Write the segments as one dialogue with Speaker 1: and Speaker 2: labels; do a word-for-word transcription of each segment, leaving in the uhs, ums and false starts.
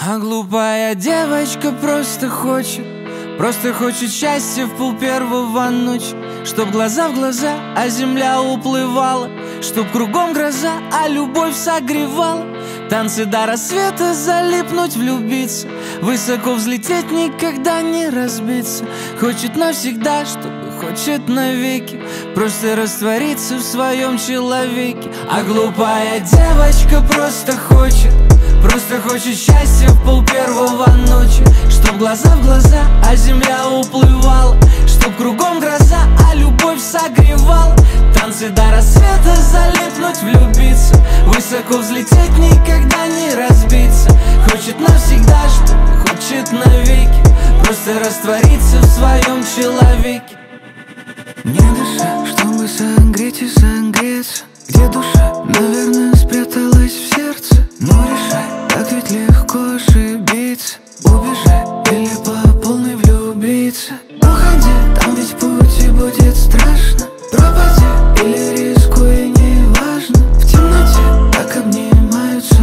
Speaker 1: А глупая девочка просто хочет, просто хочет счастья в пол первого ночи. Чтоб глаза в глаза, а земля уплывала, чтоб кругом гроза, а любовь согревала. Танцы до рассвета, залипнуть, влюбиться, высоко взлететь, никогда не разбиться. Хочет навсегда, чтобы хочет навеки, просто раствориться в своем человеке. А глупая девочка просто хочет, просто хочет счастья в пол первого ночи. Чтоб глаза в глаза, а земля уплывала, чтоб кругом гроза, а любовь согревала. Танцы до рассвета, залипнуть, влюбиться, высоко взлететь, никогда не разбиться. Хочет навсегда, чтобы хочет навеки, просто раствориться в своем человеке.
Speaker 2: Не дыша, чтобы согреть и согреться. Где душа? Наверное, спряталась в сердце. Но решай, так ведь легко ошибиться. Убежай или по полной влюбиться. Уходи, там ведь пути будет страшно. Пропади или рискуй, неважно. В темноте так обнимаются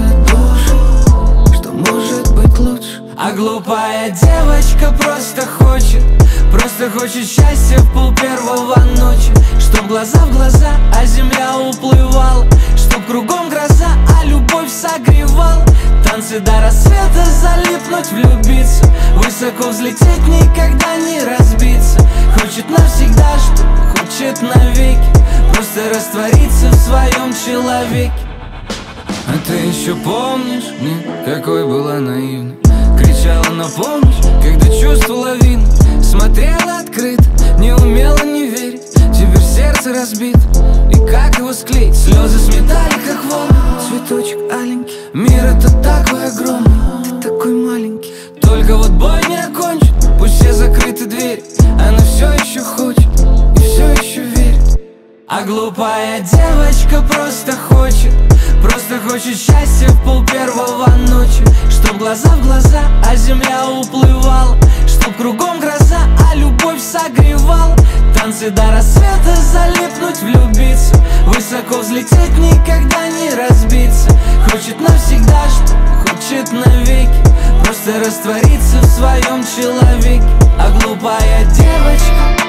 Speaker 2: души, что может быть лучше.
Speaker 1: А глупая девочка просто хочет, просто хочет счастья в пол первого ночи. Чтоб глаза в глаза, а земля уплывала, чтоб кругом гроза, а любовь согревала. Танцы до рассвета, залипнуть, влюбиться, высоко взлететь, никогда не разбиться. Хочет навсегда, чтобы хочет навеки, просто раствориться в своем человеке.
Speaker 2: А ты еще помнишь, нет, какой была наивна? Кричала на помощь, когда чувство лавина. Смотрела открыто, не умела не верить. Теперь сердце разбито, и как его склеить? Слезы сметали, как волны. Цветочек аленький, мир это такой огромный, ты такой маленький. Только вот бой не окончен, пусть все закрыты двери. Она все еще хочет и все еще верит.
Speaker 1: А глупая девочка просто хочет, просто хочет счастья в пол первого ночи. Чтоб глаза в глаза, а земля уплывала, чтоб кругом гроза, а любовь согревала. Танцы до рассвета, залипнуть, влюбиться, высоко взлететь, никогда не разбиться. Хочет навсегда, чтобы хочет навеки, просто раствориться в своем человеке. А глупая девочка